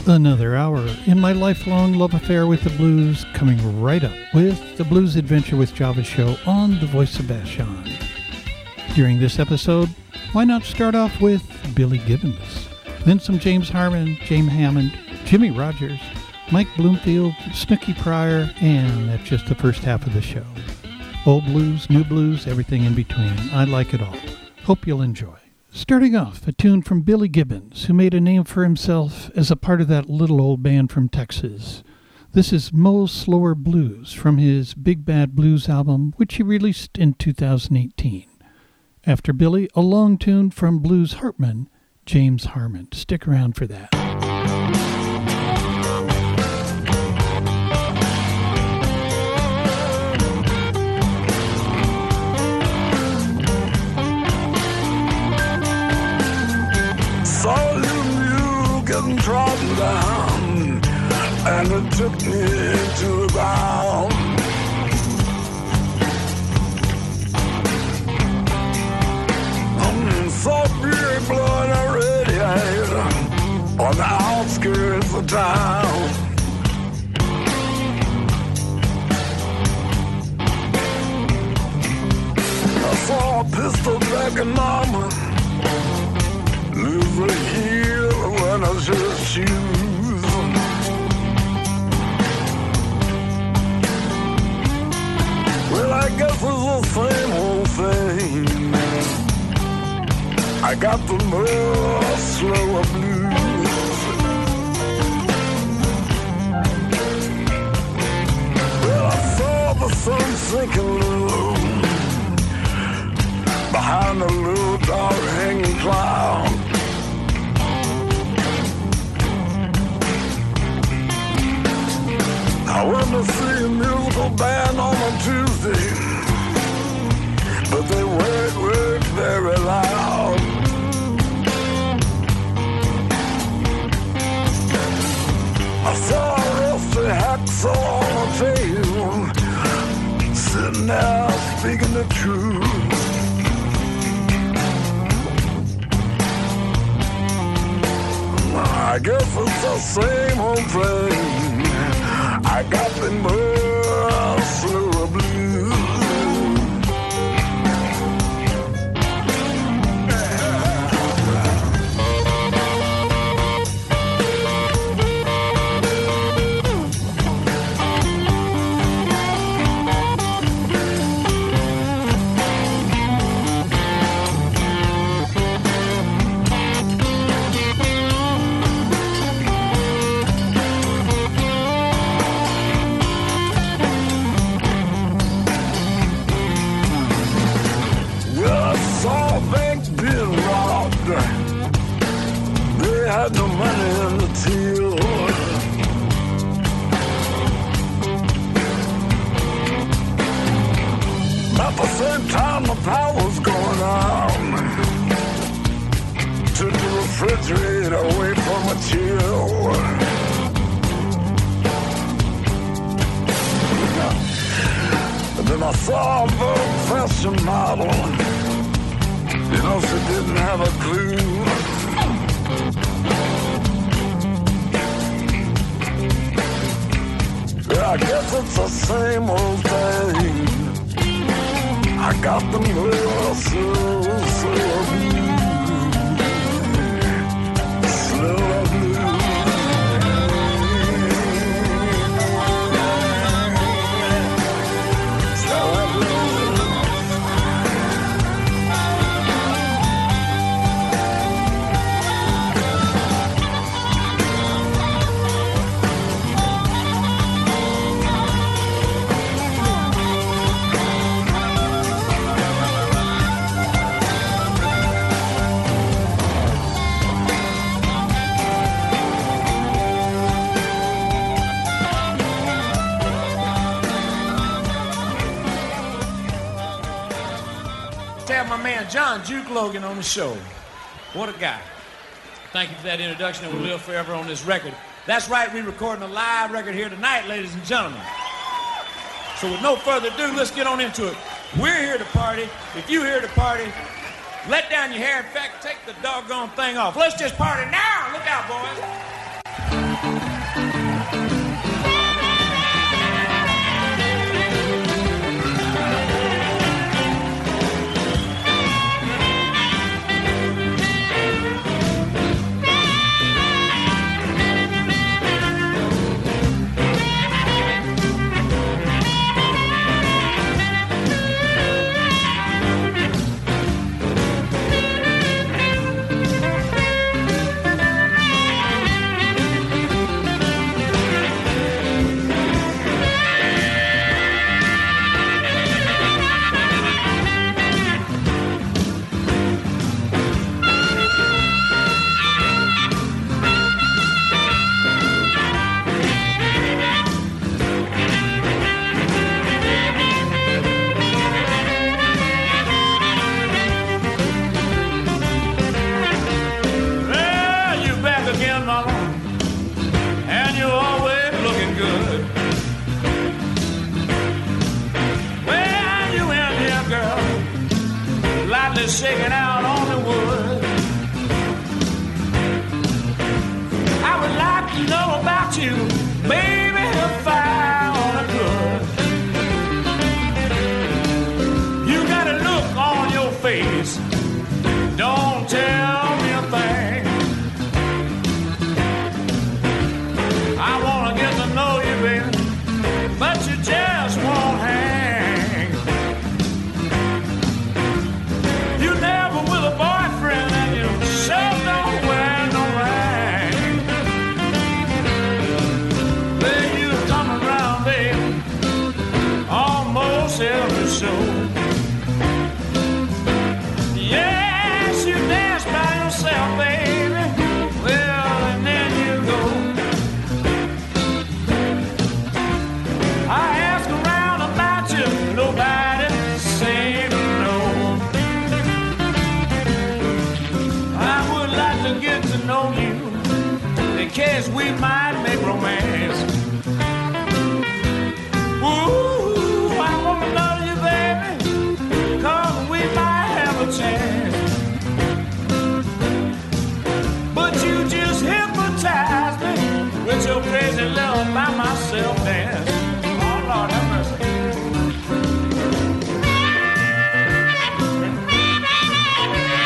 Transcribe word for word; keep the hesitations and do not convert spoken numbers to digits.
Another hour in my lifelong love affair with the blues, coming right up with the Blues Adventure with Java show on the Voice of Vashon. During this episode, why not start off with Billy Gibbons, then some James Harmon, James Hammond, Jimmy Rogers, Mike Bloomfield, Snooky Pryor, and that's just the first half of the show. Old blues, new blues, everything in between. I like it all. Hope you'll enjoy. Starting off, a tune from Billy Gibbons, who made a name for himself as a part of that little old band from Texas. This is Moe's Slower Blues from his Big Bad Blues album, which he released in two thousand eighteen. After Billy, a long tune from Blues Hartman, James Harmon. Stick around for that. Saw you getting trodden down, and it took me to the ground. Um, saw beer blowing a radiator on the outskirts of town. I saw a pistol dragging mama, lose a heel when I should shoes. Well, I guess it's the same old thing. I got the more slower blues. Well, I saw the sun sinking low behind a little dark hanging cloud. I went to see a musical band on a Tuesday, but they weren't, weren't very loud. I saw a rusty hacksaw on a table, sitting there speaking the truth. I guess it's the same old thing. I got the more slower blues. They had no money in the till. At the same time the power's going on, took the refrigerator away from a chill. And then I saw a Vogue fashion model. You know, she didn't have a clue. Yeah, I guess it's the same old thing. I got the little slow, slow blues. Slow blues. John Juke Logan on the show. What a guy. Thank you for that introduction, and we'll live forever on this record. That's right, we're recording a live record here tonight, ladies and gentlemen. So with no further ado, let's get on into it. We're here to party. If you're here to party, let down your hair. In fact, take the doggone thing off. Let's just party now. Look out, boys. Shaking out on the wood. I would like to know about you, baby, if I only could. You got a look on your face, don't tell me a thing. I wanna get to know you, baby, but you just won't hang. Never with a boyfriend and you sure don't wear no ring. Then you come around, baby, almost every show. Yes, you dance by yourself, baby. Well, and then you go. I ask around about you, nobody seems to know. To get to know you, in case we might make romance. Ooh.